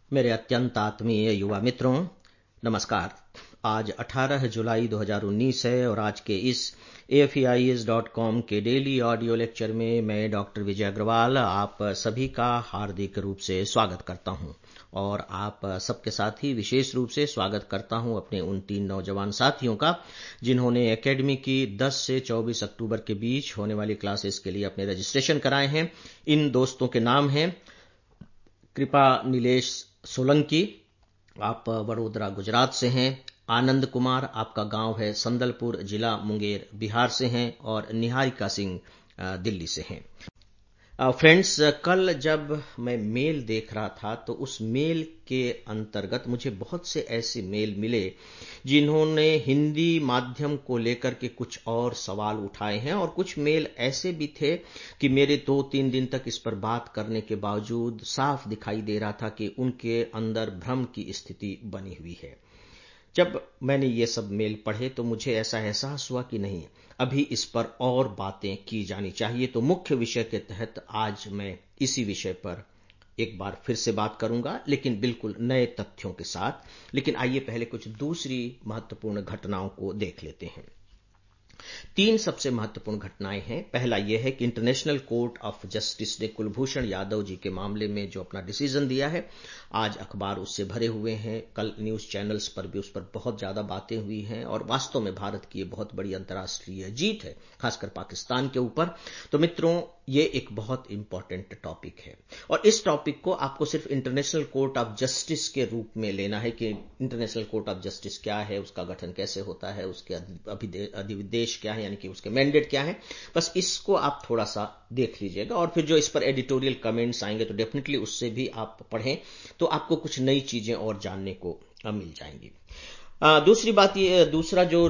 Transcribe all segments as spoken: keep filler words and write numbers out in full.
मेरे अत्यंत आत्मीय युवा मित्रों, नमस्कार। आज अठारह जुलाई दो हज़ार उन्नीस है और आज के इस A F E I S dot com के डेली ऑडियो लेक्चर में मैं डॉक्टर विजय अग्रवाल आप सभी का हार्दिक रूप से स्वागत करता हूं और आप सबके साथ ही विशेष रूप से स्वागत करता हूं अपने उन तीन नौजवान साथियों का जिन्होंने एकेडमी की दस से चौबीस अक्टूबर के बीच होने वाली क्लासेस के लिए अपने रजिस्ट्रेशन कराए हैं। इन दोस्तों के नाम हैं कृपा नीलेश सोलंकी, आप वडोदरा गुजरात से हैं। आनंद कुमार, आपका गांव है संदलपुर, जिला मुंगेर बिहार से हैं। और निहारिका सिंह दिल्ली से हैं। फ्रेंड्स, कल जब मैं मेल देख रहा था तो उस मेल के अंतर्गत मुझे बहुत से ऐसे मेल मिले जिन्होंने हिंदी माध्यम को लेकर के कुछ और सवाल उठाए हैं और कुछ मेल ऐसे भी थे कि मेरे दो तीन दिन तक इस पर बात करने के बावजूद साफ दिखाई दे रहा था कि उनके अंदर भ्रम की स्थिति बनी हुई है। जब मैंने ये सब मेल पढ़े तो मुझे ऐसा एहसास हुआ कि नहीं, अभी इस पर और बातें की जानी चाहिए। तो मुख्य विषय के तहत आज मैं इसी विषय पर एक बार फिर से बात करूंगा, लेकिन बिल्कुल नए तथ्यों के साथ। लेकिन आइए पहले कुछ दूसरी महत्वपूर्ण घटनाओं को देख लेते हैं। तीन सबसे महत्वपूर्ण घटनाएं हैं। पहला यह है कि इंटरनेशनल कोर्ट ऑफ जस्टिस ने कुलभूषण यादव जी के मामले में जो अपना डिसीजन दिया है, आज अखबार उससे भरे हुए हैं। कल न्यूज चैनल्स पर भी उस पर बहुत ज्यादा बातें हुई हैं और वास्तव में भारत की ये बहुत बड़ी अंतर्राष्ट्रीय जीत है, खासकर पाकिस्तान के ऊपर। तो मित्रों, ये एक बहुत इंपॉर्टेंट टॉपिक है और इस टॉपिक को आपको सिर्फ इंटरनेशनल कोर्ट ऑफ जस्टिस के रूप में लेना है कि इंटरनेशनल कोर्ट ऑफ जस्टिस क्या है, उसका गठन कैसे होता है, उसके अधिविदेश क्या है, यानी कि उसके मैंडेट क्या है। बस इसको आप थोड़ा सा देख लीजिएगा और फिर जो इस पर एडिटोरियल कमेंट्स आएंगे तो डेफिनेटली उससे भी आप पढ़ें तो आपको कुछ नई चीजें और जानने को मिल जाएंगी। आ, दूसरी बात ये दूसरा जो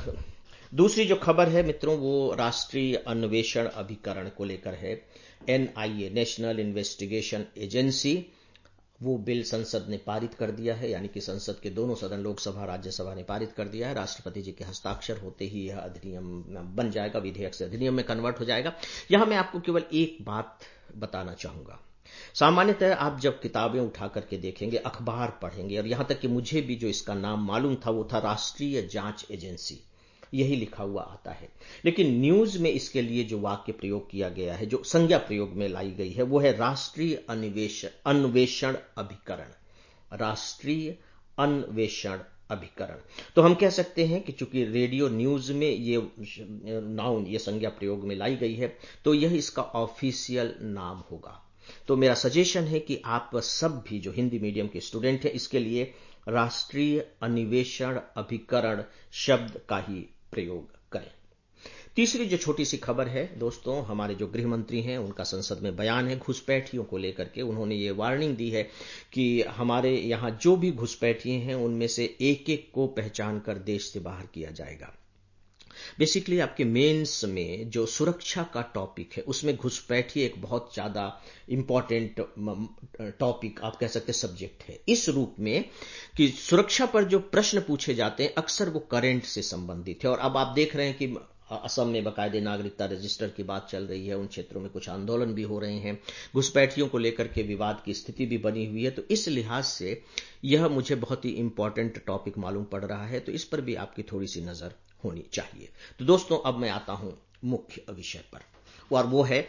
दूसरी जो खबर है मित्रों, वो राष्ट्रीय अन्वेषण अभिकरण को लेकर है। N I A, national investigation agency, वो बिल संसद ने पारित कर दिया है, यानी कि संसद के दोनों सदन, लोकसभा राज्यसभा ने पारित कर दिया है। राष्ट्रपति जी के हस्ताक्षर होते ही यह अधिनियम बन जाएगा, विधेयक से अधिनियम में कन्वर्ट हो जाएगा। यहां मैं आपको केवल एक बात बताना चाहूंगा। सामान्यतः आप जब किताबें उठा करके देखेंगे, अखबार पढ़ेंगे, और यहां तक कि मुझे भी जो इसका नाम मालूम था वो था राष्ट्रीय जांच एजेंसी, यही लिखा हुआ आता है। लेकिन न्यूज में इसके लिए जो वाक्य प्रयोग किया गया है, जो संज्ञा प्रयोग में लाई गई है, वो है राष्ट्रीय अन्वेषण अन्वेषण अभिकरण। राष्ट्रीय अन्वेषण अभिकरण। तो हम कह सकते हैं कि चूंकि रेडियो न्यूज में ये नाउन, ये संज्ञा प्रयोग में लाई गई है, तो यह इसका ऑफिशियल नाम होगा। तो मेरा सजेशन है कि आप सब भी जो हिंदी मीडियम के स्टूडेंट हैं, इसके लिए राष्ट्रीय अन्वेषण अभिकरण शब्द का ही प्रयोग करें। तीसरी जो छोटी सी खबर है दोस्तों, हमारे जो गृह मंत्री हैं उनका संसद में बयान है घुसपैठियों को लेकर के। उन्होंने ये वार्निंग दी है कि हमारे यहाँ जो भी घुसपैठिए हैं उनमें से एक एक को पहचान कर देश से बाहर किया जाएगा। बेसिकली आपके मेंस में जो सुरक्षा का टॉपिक है उसमें घुसपैठिए एक बहुत ज्यादा इंपॉर्टेंट टॉपिक, आप कह सकते सब्जेक्ट है, इस रूप में कि सुरक्षा पर जो प्रश्न पूछे जाते हैं अक्सर वो करंट से संबंधित है। और अब आप देख रहे हैं कि असम में बाकायदे नागरिकता रजिस्टर की बात चल रही है, उन क्षेत्रों में कुछ आंदोलन भी हो रहे हैं, घुसपैठियों को लेकर के विवाद की स्थिति भी बनी हुई है। तो इस लिहाज से यह मुझे बहुत ही इंपॉर्टेंट टॉपिक मालूम पड़ रहा है, तो इस पर भी आपकी थोड़ी सी नजर होनी चाहिए। तो दोस्तों, अब मैं आता हूं मुख्य विषय पर, और वो है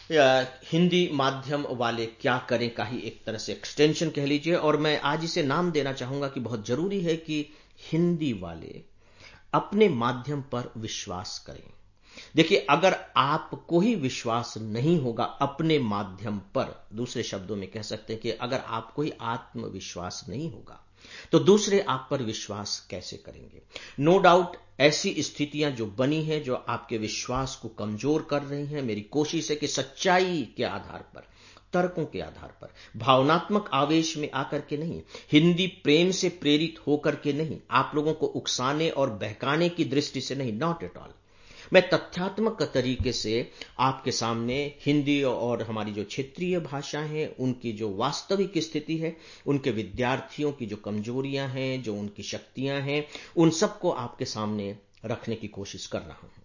हिंदी माध्यम वाले क्या करें का ही एक तरह से एक्सटेंशन कह लीजिए। और मैं आज इसे नाम देना चाहूंगा कि बहुत जरूरी है कि हिंदी वाले अपने माध्यम पर विश्वास करें। देखिए, अगर आपको ही विश्वास नहीं होगा अपने माध्यम पर, दूसरे शब्दों में कह सकते हैं कि अगर आपको ही आत्मविश्वास नहीं होगा तो दूसरे आप पर विश्वास कैसे करेंगे। नो डाउट ऐसी स्थितियां जो बनी हैं जो आपके विश्वास को कमजोर कर रही हैं, मेरी कोशिश है कि सच्चाई के आधार पर, तर्कों के आधार पर, भावनात्मक आवेश में आकर के नहीं, हिंदी प्रेम से प्रेरित होकर के नहीं, आप लोगों को उकसाने और बहकाने की दृष्टि से नहीं, नॉट एट ऑल, मैं तथ्यात्मक तरीके से आपके सामने हिंदी और हमारी जो क्षेत्रीय भाषा है उनकी जो वास्तविक स्थिति है, उनके विद्यार्थियों की जो कमजोरियां हैं, जो उनकी शक्तियां हैं, उन सबको आपके सामने रखने की कोशिश कर रहा हूं।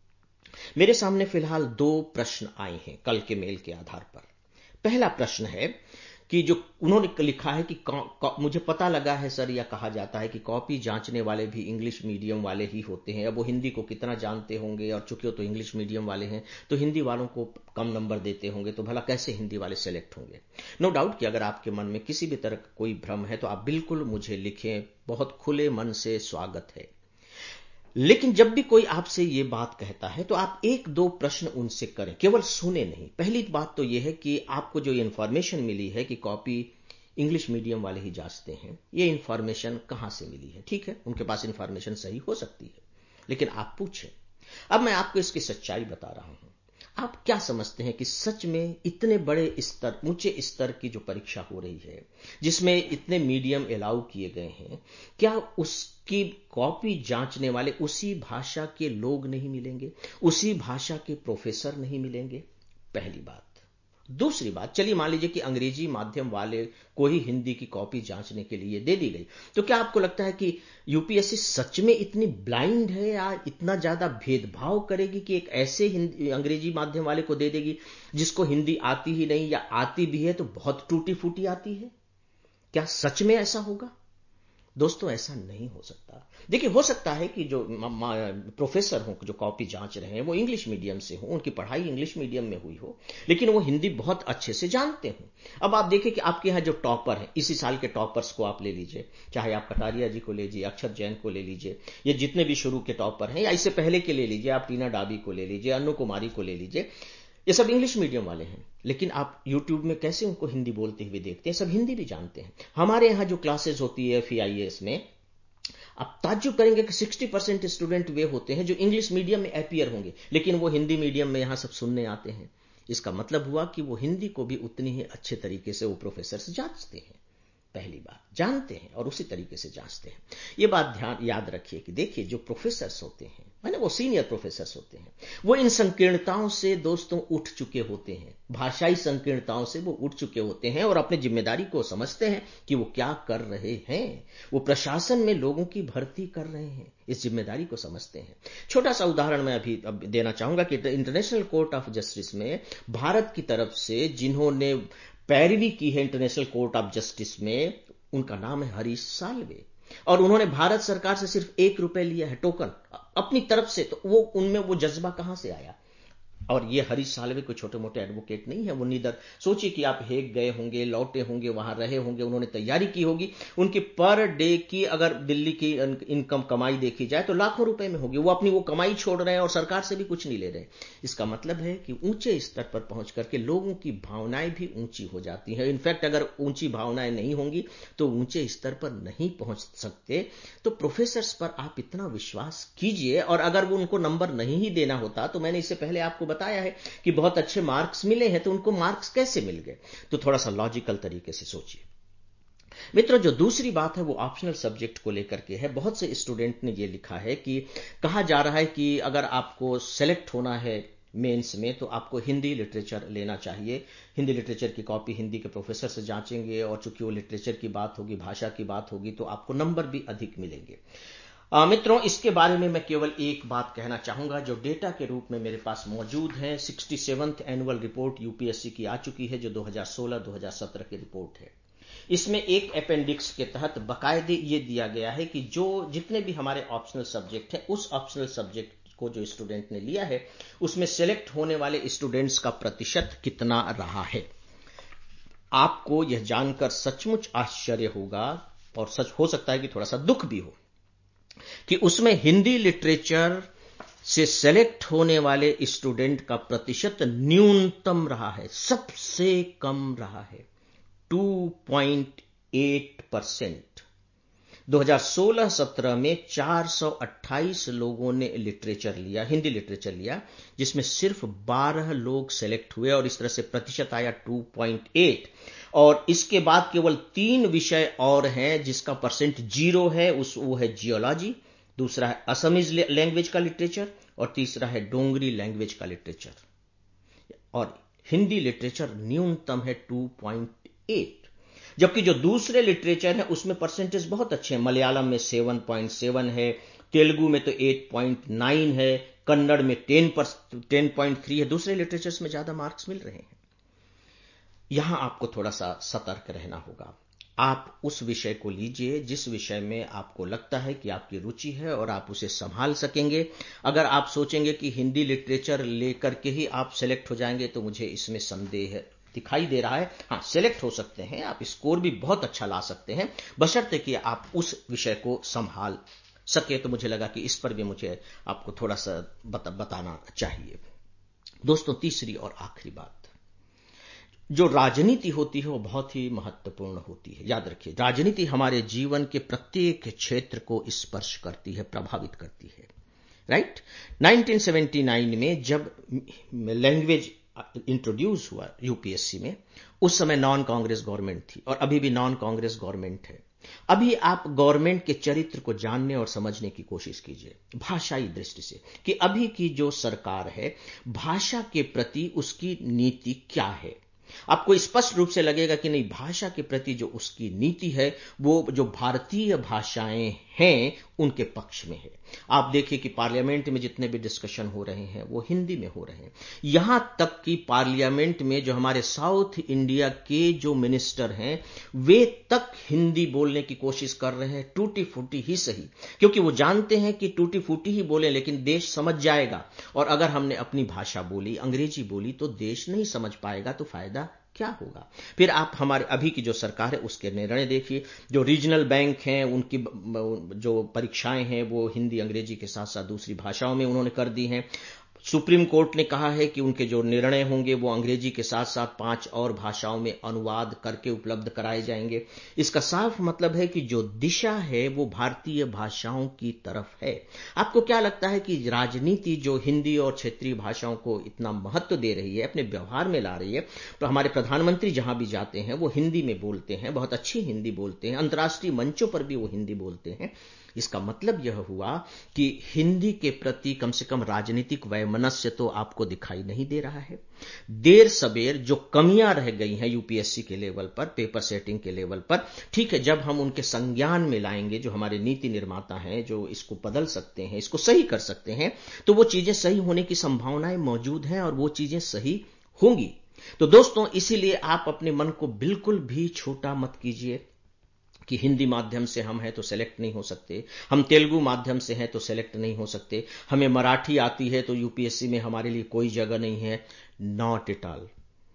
मेरे सामने फिलहाल दो प्रश्न आए हैं कल के मेल के आधार पर। पहला प्रश्न है कि जो उन्होंने लिखा है कि मुझे पता लगा है सर, या कहा जाता है कि कॉपी जांचने वाले भी इंग्लिश मीडियम वाले ही होते हैं। अब वो हिंदी को कितना जानते होंगे, और चूंकि वो तो इंग्लिश मीडियम वाले हैं तो हिंदी वालों को कम नंबर देते होंगे, तो भला कैसे हिंदी वाले सेलेक्ट होंगे। नो डाउट कि अगर आपके मन में किसी भी तरह का कोई भ्रम है तो आप बिल्कुल मुझे लिखें, बहुत खुले मन से स्वागत है। लेकिन जब भी कोई आपसे ये बात कहता है तो आप एक दो प्रश्न उनसे करें, केवल सुने नहीं। पहली बात तो यह है कि आपको जो इन्फॉर्मेशन मिली है कि कॉपी इंग्लिश मीडियम वाले ही जांचते हैं, ये इन्फॉर्मेशन कहां से मिली है। ठीक है, उनके पास इन्फॉर्मेशन सही हो सकती है, लेकिन आप पूछें। अब मैं आपको इसकी सच्चाई बता रहा हूं। आप क्या समझते हैं कि सच में इतने बड़े स्तर, ऊंचे स्तर की जो परीक्षा हो रही है, जिसमें इतने मीडियम अलाउ किए गए हैं, क्या उसकी कॉपी जांचने वाले उसी भाषा के लोग नहीं मिलेंगे, उसी भाषा के प्रोफेसर नहीं मिलेंगे? पहली बात। दूसरी बात, चलिए मान लीजिए कि अंग्रेजी माध्यम वाले को ही हिंदी की कॉपी जांचने के लिए दे दी गई, तो क्या आपको लगता है कि यूपीएससी सच में इतनी ब्लाइंड है या इतना ज्यादा भेदभाव करेगी कि एक ऐसे अंग्रेजी माध्यम वाले को दे देगी जिसको हिंदी आती ही नहीं, या आती भी है तो बहुत टूटी फूटी आती है? क्या सच में ऐसा होगा? दोस्तों, ऐसा नहीं हो सकता। देखिए, हो सकता है कि जो प्रोफेसर हों जो कॉपी जांच रहे हैं वो इंग्लिश मीडियम से हो, उनकी पढ़ाई इंग्लिश मीडियम में हुई हो, लेकिन वो हिंदी बहुत अच्छे से जानते हों। अब आप देखिए कि आपके यहाँ जो टॉपर हैं, इसी साल के टॉपर्स को आप ले लीजिए, चाहे आप कटारिया जी को ले लीजिए, अक्षर जैन को ले लीजिए, ये जितने भी शुरू के टॉपर हैं, या इससे पहले के ले लीजिए, आप टीना डाबी को ले लीजिए, अनु कुमारी को ले लीजिए, ये सब इंग्लिश मीडियम वाले हैं, लेकिन आप यूट्यूब में कैसे उनको हिंदी बोलते हुए देखते हैं? सब हिंदी भी जानते हैं। हमारे यहाँ जो क्लासेस होती है एफईआईएस में, आप ताज्जुब करेंगे कि साठ परसेंट स्टूडेंट वे होते हैं जो इंग्लिश मीडियम में अपीयर होंगे, लेकिन वो हिंदी मीडियम में यहां सब सुनने आते हैं। इसका मतलब हुआ कि वो हिंदी को भी उतनी ही अच्छे तरीके से वो प्रोफेसर से जांचते हैं। पहली बात, जानते हैं और उसी तरीके से जांचते हैं। ये बात ध्यान याद रखिए कि देखिए, जो प्रोफेसर्स होते हैं, माने वो सीनियर प्रोफेसर्स होते हैं, वो इन संकीर्णताओं से दोस्तों उठ चुके होते हैं, भाषाई संकीर्णताओं से वो उठ चुके होते हैं, और अपनी जिम्मेदारी को समझते हैं कि वो क्या कर रहे हैं। वो प्रशासन में लोगों की भर्ती कर रहे हैं, इस जिम्मेदारी को समझते हैं। छोटा सा उदाहरण मैं अभी अब देना चाहूंगा कि इंटरनेशनल कोर्ट ऑफ जस्टिस में भारत की तरफ से जिन्होंने पैरवी की है इंटरनेशनल कोर्ट ऑफ जस्टिस में, उनका नाम है हरीश साल्वे, और उन्होंने भारत सरकार से सिर्फ एक रुपए लिया है टोकन अपनी तरफ से। तो वो उनमें वो जज्बा कहां से आया? और ये हरीश साल्वे कोई छोटे मोटे एडवोकेट नहीं है। वो नीदर, सोचिए कि आप हेग गए होंगे, लौटे होंगे, वहां रहे होंगे, उन्होंने तैयारी की होगी, उनकी पर डे की अगर दिल्ली की इनकम कमाई देखी जाए तो लाखों रुपए में होगी। वो अपनी वो कमाई छोड़ रहे हैं और सरकार से भी कुछ नहीं ले रहे। इसका मतलब है कि ऊंचे स्तर पर पहुंच करके लोगों की भावनाएं भी ऊंची हो जाती हैं। इनफैक्ट अगर ऊंची भावनाएं नहीं होंगी तो ऊंचे स्तर पर नहीं पहुंच सकते। तो प्रोफेसर्स पर आप इतना विश्वास कीजिए, और अगर वो उनको नंबर नहीं ही देना होता, तो मैंने इससे पहले आपको बताया है कि बहुत अच्छे मार्क्स मिले हैं, तो उनको मार्क्स कैसे मिल गए? तो थोड़ा सा लॉजिकल तरीके से सोचिए। मित्रों, जो दूसरी बात है वो ऑप्शनल सब्जेक्ट को लेकर के है। बहुत से स्टूडेंट ने ये लिखा है कि कहा जा रहा है कि अगर आपको सेलेक्ट होना है मेंस में तो आपको हिंदी लिटरेचर लेना चाहिए। हिंदी लिटरेचर की कॉपी हिंदी के प्रोफेसर से जांचेंगे, और चूंकि वो लिटरेचर की बात होगी, भाषा की बात होगी, तो आपको नंबर भी अधिक मिलेंगे। आ, मित्रों, इसके बारे में मैं केवल एक बात कहना चाहूंगा, जो डेटा के रूप में मेरे पास मौजूद है। Sixty seventh annual report UPSC की आ चुकी है, जो दो हज़ार सोलह दो हज़ार सत्रह की रिपोर्ट है। इसमें एक अपेंडिक्स के तहत बाकायदे ये दिया गया है कि जो जितने भी हमारे ऑप्शनल सब्जेक्ट हैं, उस ऑप्शनल सब्जेक्ट को जो स्टूडेंट ने लिया है उसमें सेलेक्ट होने वाले स्टूडेंट्स का प्रतिशत कितना रहा है। आपको यह जानकर सचमुच आश्चर्य होगा, और सच हो सकता है कि थोड़ा सा दुख भी हो, कि उसमें हिंदी लिटरेचर से सेलेक्ट होने वाले स्टूडेंट का प्रतिशत न्यूनतम रहा है, सबसे कम रहा है, टू पॉइंट एट परसेंट। दो हज़ार सोलह सत्रह में चार सौ अट्ठाईस लोगों ने लिटरेचर लिया, हिंदी लिटरेचर लिया, जिसमें सिर्फ बारह लोग सेलेक्ट हुए, और इस तरह से प्रतिशत आया टू पॉइंट एट। और इसके बाद केवल तीन विषय और हैं जिसका परसेंट जीरो है। उस वो है जियोलॉजी, दूसरा है असमीज लैंग्वेज का लिटरेचर, और तीसरा है डोंगरी लैंग्वेज का लिटरेचर। और हिंदी लिटरेचर न्यूनतम है टू पॉइंट एट, जबकि जो दूसरे लिटरेचर है उसमें परसेंटेज बहुत अच्छे हैं। मलयालम में सात पॉइंट सात है, तेलुगु में तो आठ पॉइंट नौ है, कन्नड़ में टेन पॉइंट थ्री है। दूसरे लिटरेचर्स में ज्यादा मार्क्स मिल रहे हैं। यहां आपको थोड़ा सा सतर्क रहना होगा। आप उस विषय को लीजिए जिस विषय में आपको लगता है कि आपकी रुचि है और आप उसे संभाल सकेंगे। अगर आप सोचेंगे कि हिंदी लिटरेचर लेकर के ही आप सेलेक्ट हो जाएंगे तो मुझे इसमें संदेह दिखाई दे रहा है। हाँ, सेलेक्ट हो सकते हैं, आप स्कोर भी बहुत अच्छा ला सकते हैं, बशर्ते कि आप उस विषय को संभाल सके। तो मुझे लगा कि इस पर भी मुझे आपको थोड़ा सा बता, बताना चाहिए। दोस्तों, तीसरी और आखिरी बात, जो राजनीति होती है वो बहुत ही महत्वपूर्ण होती है। याद रखिए, राजनीति हमारे जीवन के प्रत्येक क्षेत्र को स्पर्श करती है, प्रभावित करती है। राइट? नाइनटीन सेवेंटी नाइन में जब लैंग्वेज इंट्रोड्यूस हुआ यूपीएससी में, उस समय नॉन कांग्रेस गवर्नमेंट थी और अभी भी नॉन कांग्रेस गवर्नमेंट है। अभी आप गवर्नमेंट के चरित्र को जानने और समझने की कोशिश कीजिए भाषाई दृष्टि से, कि अभी की जो सरकार है, भाषा के प्रति उसकी नीति क्या है। आपको स्पष्ट रूप से लगेगा कि नहीं, भाषा के प्रति जो उसकी नीति है वो जो भारतीय भाषाएं हैं उनके पक्ष में है। आप देखिए कि पार्लियामेंट में जितने भी डिस्कशन हो रहे हैं वो हिंदी में हो रहे हैं। यहां तक कि पार्लियामेंट में जो हमारे साउथ इंडिया के जो मिनिस्टर हैं वे तक हिंदी बोलने की कोशिश कर रहे हैं, टूटी फूटी ही सही, क्योंकि वो जानते हैं कि टूटी फूटी ही बोले लेकिन देश समझ जाएगा। और अगर हमने अपनी भाषा बोली, अंग्रेजी बोली, तो देश नहीं समझ पाएगा तो फायदा क्या होगा। फिर आप हमारे अभी की जो सरकार है उसके निर्णय देखिए। जो रीजनल बैंक हैं उनकी जो परीक्षाएं हैं वो हिंदी अंग्रेजी के साथ साथ दूसरी भाषाओं में उन्होंने कर दी हैं। सुप्रीम कोर्ट ने कहा है कि उनके जो निर्णय होंगे वो अंग्रेजी के साथ साथ पांच और भाषाओं में अनुवाद करके उपलब्ध कराए जाएंगे। इसका साफ मतलब है कि जो दिशा है वो भारतीय भाषाओं की तरफ है। आपको क्या लगता है कि राजनीति जो हिंदी और क्षेत्रीय भाषाओं को इतना महत्व दे रही है, अपने व्यवहार में ला रही है, तो हमारे प्रधानमंत्री जहां भी जाते हैं वो हिंदी में बोलते हैं, बहुत अच्छी हिंदी बोलते हैं, अंतर्राष्ट्रीय मंचों पर भी वो हिंदी बोलते हैं। इसका मतलब यह हुआ कि हिंदी के प्रति कम से कम राजनीतिक वैमनस्य तो आपको दिखाई नहीं दे रहा है। देर सबेर जो कमियां रह गई हैं यूपीएससी के लेवल पर, पेपर सेटिंग के लेवल पर, ठीक है, जब हम उनके संज्ञान में लाएंगे, जो हमारे नीति निर्माता हैं जो इसको बदल सकते हैं, इसको सही कर सकते हैं, तो वो चीजें सही होने की संभावनाएं मौजूद हैं और वो चीजें सही होंगी। तो दोस्तों, इसीलिए आप अपने मन को बिल्कुल भी छोटा मत कीजिए कि हिंदी माध्यम से हम हैं तो सेलेक्ट नहीं हो सकते, हम तेलुगु माध्यम से हैं तो सेलेक्ट नहीं हो सकते, हमें मराठी आती है तो यूपीएससी में हमारे लिए कोई जगह नहीं है। Not at all.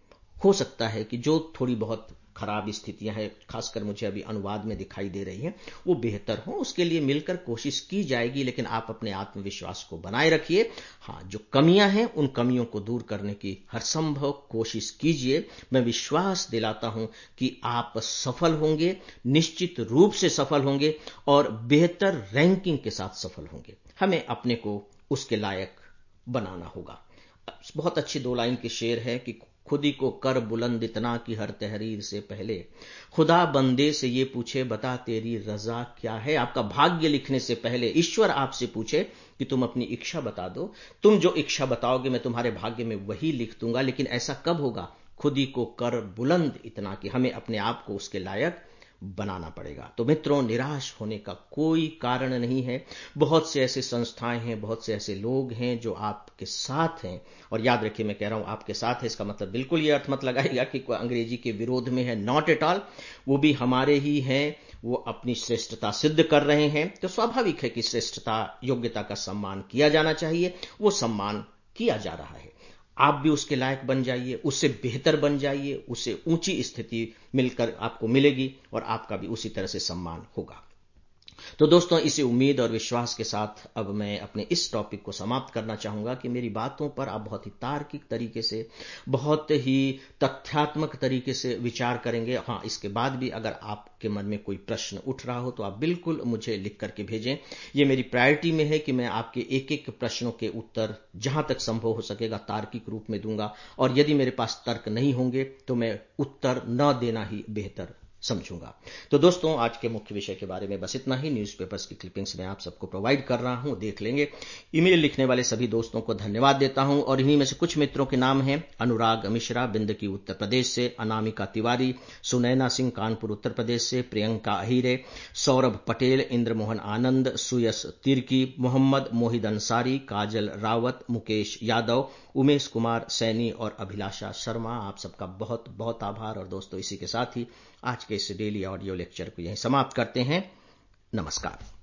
हो सकता है कि जो थोड़ी बहुत खराब स्थितियां हैं, खासकर मुझे अभी अनुवाद में दिखाई दे रही हैं, वो बेहतर हो, उसके लिए मिलकर कोशिश की जाएगी, लेकिन आप अपने आत्मविश्वास को बनाए रखिए। हाँ, जो कमियां हैं उन कमियों को दूर करने की हर संभव कोशिश कीजिए। मैं विश्वास दिलाता हूं कि आप सफल होंगे, निश्चित रूप से सफल होंगे और बेहतर रैंकिंग के साथ सफल होंगे। हमें अपने को उसके लायक बनाना होगा। बहुत अच्छी दो लाइन की शेर है कि खुदी को कर बुलंद इतना कि हर तहरीर से पहले खुदा बंदे से ये पूछे बता तेरी रजा क्या है। आपका भाग्य लिखने से पहले ईश्वर आपसे पूछे कि तुम अपनी इच्छा बता दो, तुम जो इच्छा बताओगे मैं तुम्हारे भाग्य में वही लिख दूंगा। लेकिन ऐसा कब होगा? खुदी को कर बुलंद इतना कि हमें अपने आप को उसके लायक बनाना पड़ेगा। तो मित्रों, निराश होने का कोई कारण नहीं है। बहुत से ऐसे संस्थाएं हैं, बहुत से ऐसे लोग हैं जो आपके साथ हैं। और याद रखिए, मैं कह रहा हूं आपके साथ है, इसका मतलब बिल्कुल ये अर्थ मत लगाएगा कि कोई अंग्रेजी के विरोध में है। Not at all. वो भी हमारे ही हैं, वो अपनी श्रेष्ठता सिद्ध कर रहे हैं, तो स्वाभाविक है कि श्रेष्ठता, योग्यता का सम्मान किया जाना चाहिए। वो सम्मान किया जा रहा है। आप भी उसके लायक बन जाइए, उससे बेहतर बन जाइए, उससे ऊंची स्थिति मिलकर आपको मिलेगी और आपका भी उसी तरह से सम्मान होगा। तो दोस्तों, इसी उम्मीद और विश्वास के साथ अब मैं अपने इस टॉपिक को समाप्त करना चाहूंगा कि मेरी बातों पर आप बहुत ही तार्किक तरीके से, बहुत ही तथ्यात्मक तरीके से विचार करेंगे। हाँ, इसके बाद भी अगर आपके मन में कोई प्रश्न उठ रहा हो तो आप बिल्कुल मुझे लिख करके भेजें। ये मेरी प्रायोरिटी में है कि मैं आपके एक एक प्रश्नों के उत्तर जहां तक संभव हो सकेगा तार्किक रूप में दूंगा, और यदि मेरे पास तर्क नहीं होंगे तो मैं उत्तर न देना ही बेहतर समझूंगा। तो दोस्तों, आज के मुख्य विषय के बारे में बस इतना ही। न्यूज़पेपर्स की क्लिपिंग्स मैं आप सबको प्रोवाइड कर रहा हूं, देख लेंगे। ईमेल लिखने वाले सभी दोस्तों को धन्यवाद देता हूं और इन्हीं में से कुछ मित्रों के नाम हैं: अनुराग मिश्रा बिंदकी उत्तर प्रदेश से, अनामिका तिवारी, सुनैना सिंह कानपुर उत्तर प्रदेश से, प्रियंका अहिरे, सौरभ पटेल, इंद्रमोहन आनंद, सुयस तिर्की, मोहम्मद मोहिद अंसारी, काजल रावत, मुकेश यादव, उमेश कुमार सैनी और अभिलाषा शर्मा। आप सबका बहुत बहुत आभार। और दोस्तों, इसी के साथ ही आज के इस डेली ऑडियो लेक्चर को यहीं समाप्त करते हैं। नमस्कार।